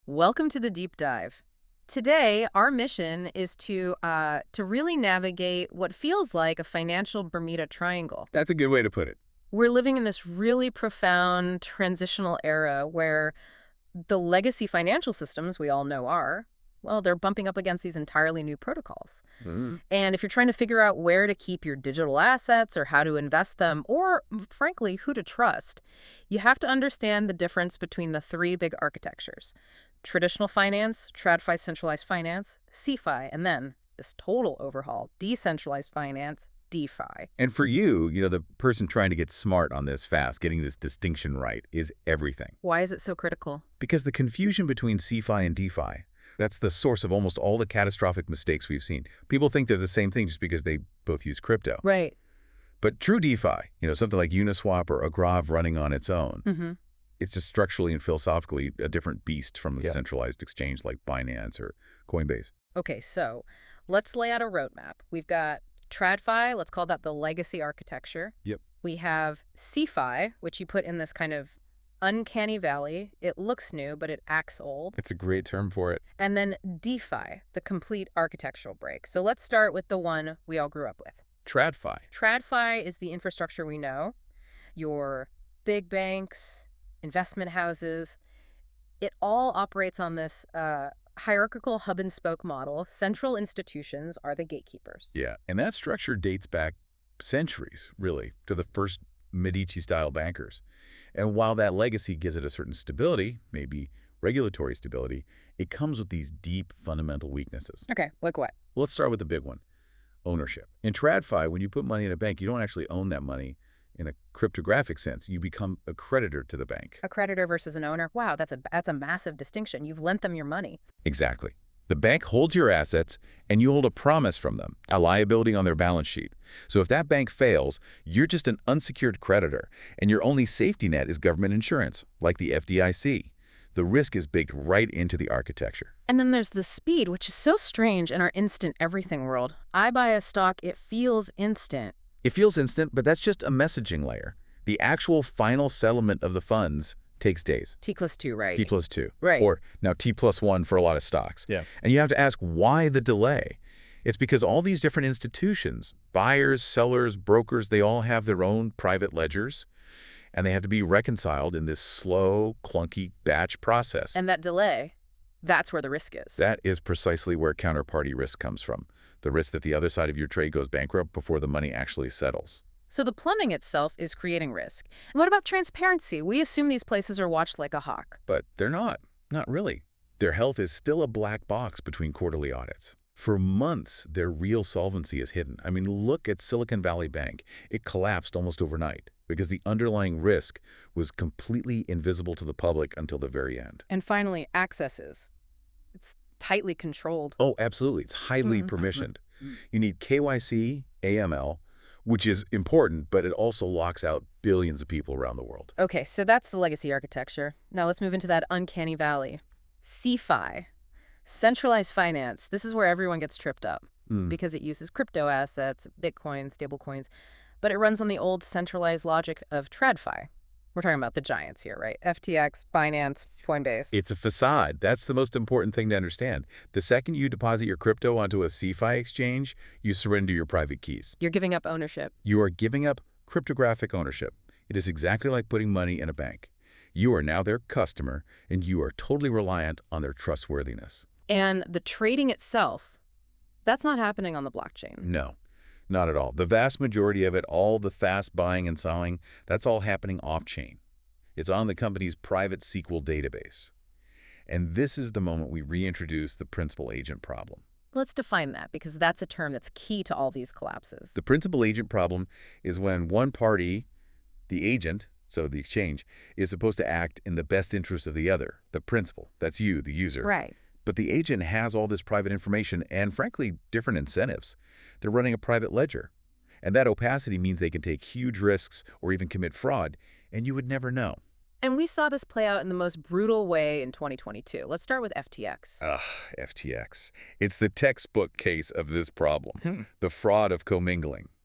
Welcome to the deep dive. Today, our mission is to really navigate what feels like a financial Bermuda Triangle. That's a good way to put it. We're living in this really profound transitional era where the legacy financial systems we all know are, well, they're bumping up against these entirely new protocols. Mm. And if you're trying to figure out where to keep your digital assets or how to invest them, or frankly, who to trust, you have to understand the difference between the three big architectures: traditional finance, TradFi centralized finance, CeFi, and then this total overhaul, decentralized finance, DeFi. And for you, the person trying to get smart on this fast, getting this distinction right is everything. Why is it so critical? Because the confusion between CeFi and DeFi, that's the source of almost all the catastrophic mistakes we've seen. People think they're the same thing just because they both use crypto. Right. But true DeFi, something like Uniswap or Aggrave running on its own, Mm-hmm. it's just structurally and philosophically a different beast from a Yeah. centralized exchange like Binance or Coinbase. Okay, so let's lay out a roadmap. We've got TradFi, let's call that the legacy architecture. Yep. We have CeFi, which you put in this kind of uncanny valley. It looks new, but it acts old. It's a great term for it. And then DeFi, the complete architectural break. So let's start with the one we all grew up with. TradFi. TradFi is the infrastructure we know. Your big banks, investment houses, it all operates on this hierarchical hub and spoke model. Central institutions are the gatekeepers. Yeah, and that structure dates back centuries, really, to the first Medici-style bankers. And while that legacy gives it a certain stability, maybe regulatory stability, it comes with these deep fundamental weaknesses. Okay, like what? Well, let's start with the big one, ownership. In TradFi, when you put money in a bank, you don't actually own that money in a cryptographic sense. You become a creditor to the bank. A creditor versus an owner? Wow, that's a massive distinction. You've lent them your money. Exactly. The bank holds your assets, and you hold a promise from them, a liability on their balance sheet. So if that bank fails, you're just an unsecured creditor, and your only safety net is government insurance, like the FDIC. The risk is baked right into the architecture. And then there's the speed, which is so strange in our instant everything world. I buy a stock, it feels instant. It feels instant, but that's just a messaging layer. The actual final settlement of the funds takes days. T+2, right? T+2. Right. Or now T+1 for a lot of stocks. Yeah. And you have to ask, why the delay? It's because all these different institutions, buyers, sellers, brokers, they all have their own private ledgers, and they have to be reconciled in this slow, clunky batch process. And that delay, that's where the risk is. That is precisely where counterparty risk comes from, the risk that the other side of your trade goes bankrupt before the money actually settles. So the plumbing itself is creating risk. And what about transparency? We assume these places are watched like a hawk. But they're not. Not really. Their health is still a black box between quarterly audits. For months, their real solvency is hidden. I mean, look at Silicon Valley Bank. It collapsed almost overnight because the underlying risk was completely invisible to the public until the very end. And finally, accesses. It's tightly controlled. Oh, absolutely. It's highly Mhm. permissioned. You need KYC, AML, which is important, but it also locks out billions of people around the world. Okay, so that's the legacy architecture. Now let's move into that uncanny valley. CeFi, centralized finance. This is where everyone gets tripped up because it uses crypto assets, Bitcoin, stablecoins, but it runs on the old centralized logic of TradFi. We're talking about the giants here, right? FTX, Binance, Coinbase. It's a facade. That's the most important thing to understand. The second you deposit your crypto onto a CeFi exchange, you surrender your private keys. You're giving up ownership. You are giving up cryptographic ownership. It is exactly like putting money in a bank. You are now their customer, and you are totally reliant on their trustworthiness. And the trading itself, that's not happening on the blockchain. No, not at all. The vast majority of it, all the fast buying and selling, that's all happening off-chain. It's on the company's private SQL database. And this is the moment we reintroduce the principal agent problem. Let's define that, because that's a term that's key to all these collapses. The principal agent problem is when one party, the agent, so the exchange, is supposed to act in the best interest of the other, the principal. That's you, the user. Right. But the agent has all this private information and, frankly, different incentives. They're running a private ledger. And that opacity means they can take huge risks or even commit fraud, and you would never know. And we saw this play out in the most brutal way in 2022. Let's start with FTX. FTX. It's the textbook case of this problem, the fraud of commingling.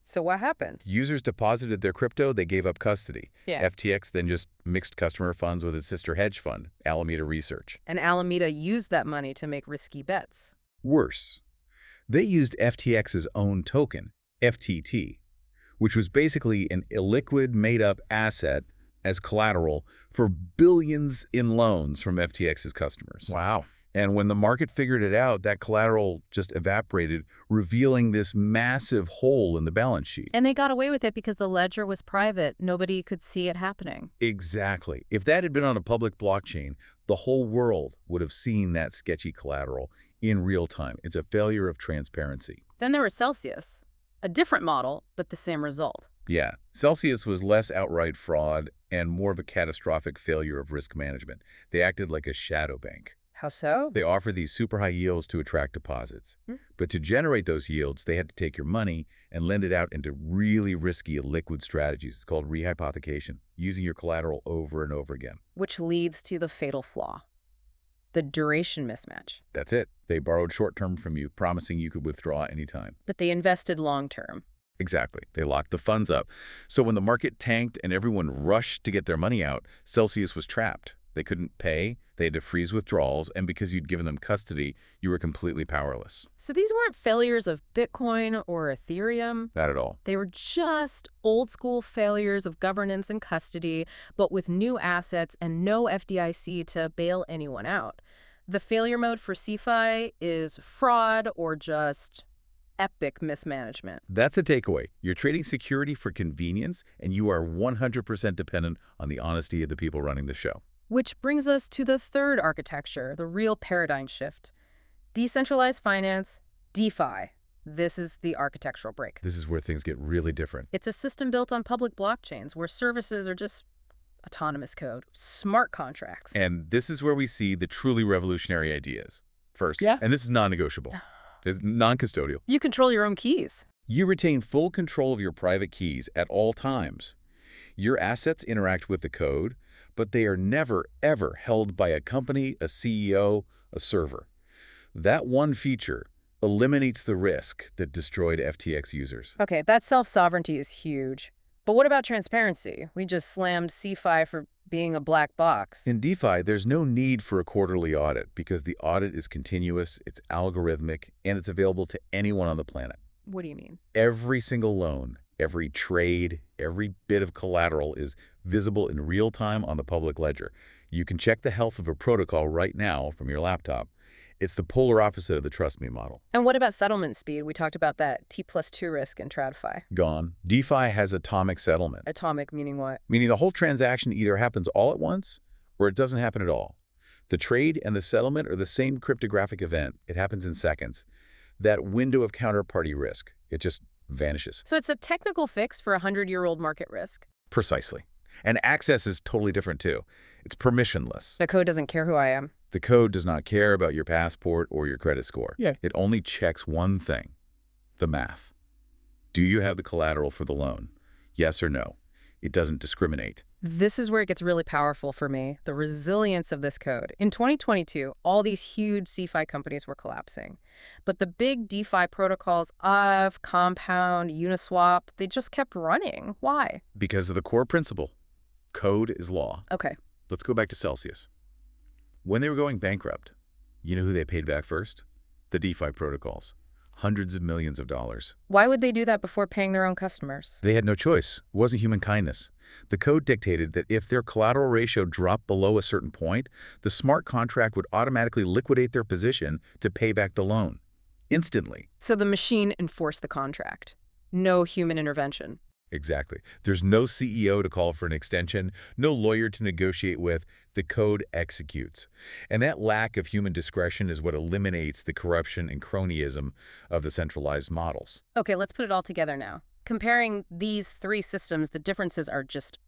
So what happened? Users deposited their crypto, they gave up custody. Yeah. FTX then just mixed customer funds with its sister hedge fund, Alameda Research. And Alameda used that money to make risky bets. Worse, they used FTX's own token, FTT, which was basically an illiquid, made-up asset as collateral for billions in loans from FTX's customers. Wow. And when the market figured it out, that collateral just evaporated, revealing this massive hole in the balance sheet. And they got away with it because the ledger was private. Nobody could see it happening. Exactly. If that had been on a public blockchain, the whole world would have seen that sketchy collateral in real time. It's a failure of transparency. Then there was Celsius, a different model, but the same result. Yeah, Celsius was less outright fraud and more of a catastrophic failure of risk management. They acted like a shadow bank. How so? They offer these super high yields to attract deposits. But to generate those yields, they had to take your money and lend it out into really risky illiquid strategies. It's called rehypothecation, using your collateral over and over again. Which leads to the fatal flaw, the duration mismatch. That's it. They borrowed short-term from you, promising you could withdraw anytime. But they invested long-term. Exactly. They locked the funds up. So when the market tanked and everyone rushed to get their money out, Celsius was trapped. They couldn't pay, they had to freeze withdrawals, and because you'd given them custody, you were completely powerless. So these weren't failures of Bitcoin or Ethereum. Not at all. They were just old-school failures of governance and custody, but with new assets and no FDIC to bail anyone out. The failure mode for CeFi is fraud or just epic mismanagement. That's a takeaway. You're trading security for convenience, and you are 100% dependent on the honesty of the people running the show. Which brings us to the third architecture, the real paradigm shift. Decentralized finance, DeFi. This is the architectural break. This is where things get really different. It's a system built on public blockchains where services are just autonomous code, smart contracts. And this is where we see the truly revolutionary ideas. First, and this is non-negotiable, it's non-custodial. You control your own keys. You retain full control of your private keys at all times. Your assets interact with the code, but they are never, ever held by a company, a CEO, a server. That one feature eliminates the risk that destroyed FTX users. Okay, that self-sovereignty is huge. But what about transparency? We just slammed CeFi for being a black box. In DeFi, there's no need for a quarterly audit because the audit is continuous, it's algorithmic, and it's available to anyone on the planet. What do you mean? Every single loan, every trade, every bit of collateral is visible in real time on the public ledger. You can check the health of a protocol right now from your laptop. It's the polar opposite of the trust me model. And what about settlement speed? We talked about that T+2 risk in TradFi. Gone. DeFi has atomic settlement. Atomic meaning what? Meaning the whole transaction either happens all at once or it doesn't happen at all. The trade and the settlement are the same cryptographic event. It happens in seconds. That window of counterparty risk, it just vanishes. So it's a technical fix for a 100-year-old market risk. Precisely. And access is totally different too. It's permissionless. The code doesn't care who I am. The code does not care about your passport or your credit score. It only checks one thing, the math. Do you have the collateral for the loan? Yes or no? It doesn't discriminate. This is where it gets really powerful for me, the resilience of this code. In 2022, all these huge CeFi companies were collapsing. But the big DeFi protocols, Aave, Compound, Uniswap, they just kept running. Why? Because of the core principle. Code is law. Okay. Let's go back to Celsius. When they were going bankrupt, you know who they paid back first? The DeFi protocols. Hundreds of millions of dollars. Why would they do that before paying their own customers? They had no choice. It wasn't human kindness. The code dictated that if their collateral ratio dropped below a certain point, the smart contract would automatically liquidate their position to pay back the loan. Instantly. So the machine enforced the contract. No human intervention. Exactly. There's no CEO to call for an extension, no lawyer to negotiate with. The code executes. And that lack of human discretion is what eliminates the corruption and cronyism of the centralized models. Okay, let's put it all together now. Comparing these three systems, the differences are just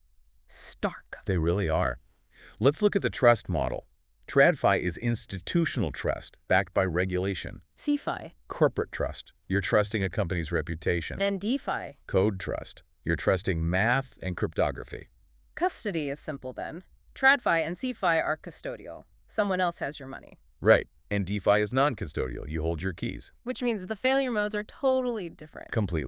stark. They really are. Let's look at the trust model. TradFi is institutional trust, backed by regulation. CeFi. Corporate trust. You're trusting a company's reputation. And DeFi. Code trust. You're trusting math and cryptography. Custody is simple then. TradFi and CeFi are custodial. Someone else has your money. Right. And DeFi is non-custodial. You hold your keys. Which means the failure modes are totally different. Completely.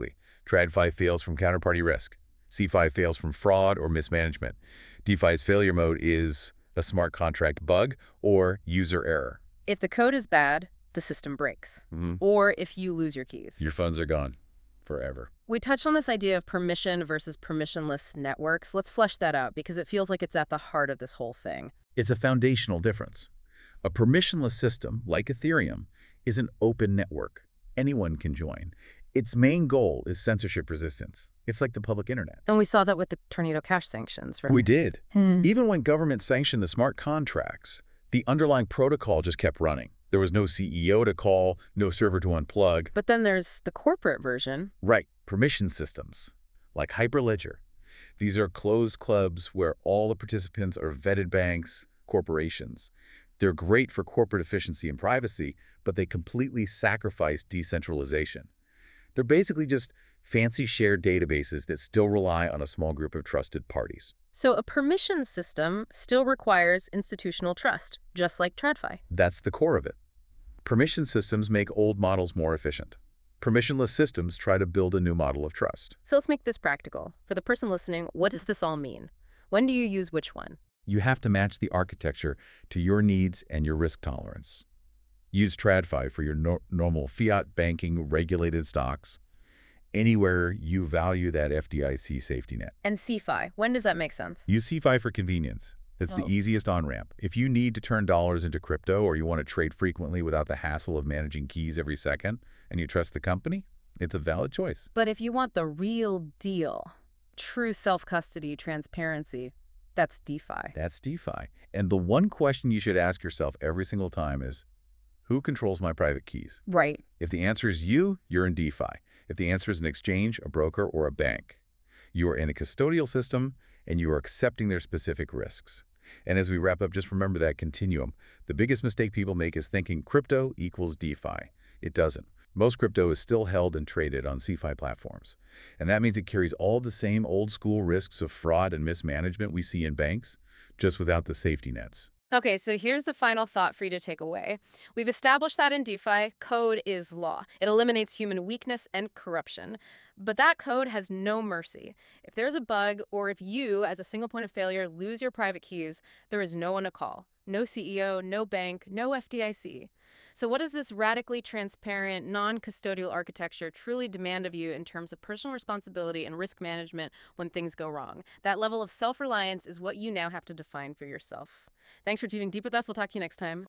TradFi fails from counterparty risk. CeFi fails from fraud or mismanagement. DeFi's failure mode is a smart contract bug or user error. If the code is bad, the system breaks. Or if you lose your keys. Your funds are gone forever. We touched on this idea of permission versus permissionless networks. Let's flesh that out because it feels like it's at the heart of this whole thing. It's a foundational difference. A permissionless system, like Ethereum, is an open network. Anyone can join. Its main goal is censorship resistance. It's like the public internet. And we saw that with the Tornado Cash sanctions, right? We did. Even when government sanctioned the smart contracts, the underlying protocol just kept running. There was no CEO to call, no server to unplug. But then there's the corporate version. Right, permission systems, like Hyperledger. These are closed clubs where all the participants are vetted banks, corporations. They're great for corporate efficiency and privacy, but they completely sacrifice decentralization. They're basically just fancy shared databases that still rely on a small group of trusted parties. So a permission system still requires institutional trust, just like TradFi. That's the core of it. Permission systems make old models more efficient. Permissionless systems try to build a new model of trust. So let's make this practical. For the person listening, what does this all mean? When do you use which one? You have to match the architecture to your needs and your risk tolerance. Use TradFi for your normal fiat banking regulated stocks, anywhere you value that FDIC safety net. And CeFi, when does that make sense? Use CeFi for convenience. It's the easiest on-ramp. If you need to turn dollars into crypto or you want to trade frequently without the hassle of managing keys every second, and you trust the company, it's a valid choice. But if you want the real deal, true self-custody, transparency, that's DeFi. That's DeFi. And the one question you should ask yourself every single time is, who controls my private keys? Right. If the answer is you, you're in DeFi. If the answer is an exchange, a broker, or a bank, you are in a custodial system and you are accepting their specific risks. And as we wrap up, just remember that continuum. The biggest mistake people make is thinking crypto equals DeFi. It doesn't. Most crypto is still held and traded on CeFi platforms. And that means it carries all the same old school risks of fraud and mismanagement we see in banks, just without the safety nets. Okay, so here's the final thought for you to take away. We've established that in DeFi, code is law. It eliminates human weakness and corruption. But that code has no mercy. If there's a bug, or if you, as a single point of failure, lose your private keys, there is no one to call. No CEO, no bank, no FDIC. So what does this radically transparent, non-custodial architecture truly demand of you in terms of personal responsibility and risk management when things go wrong? That level of self-reliance is what you now have to define for yourself. Thanks for diving deep with us. We'll talk to you next time.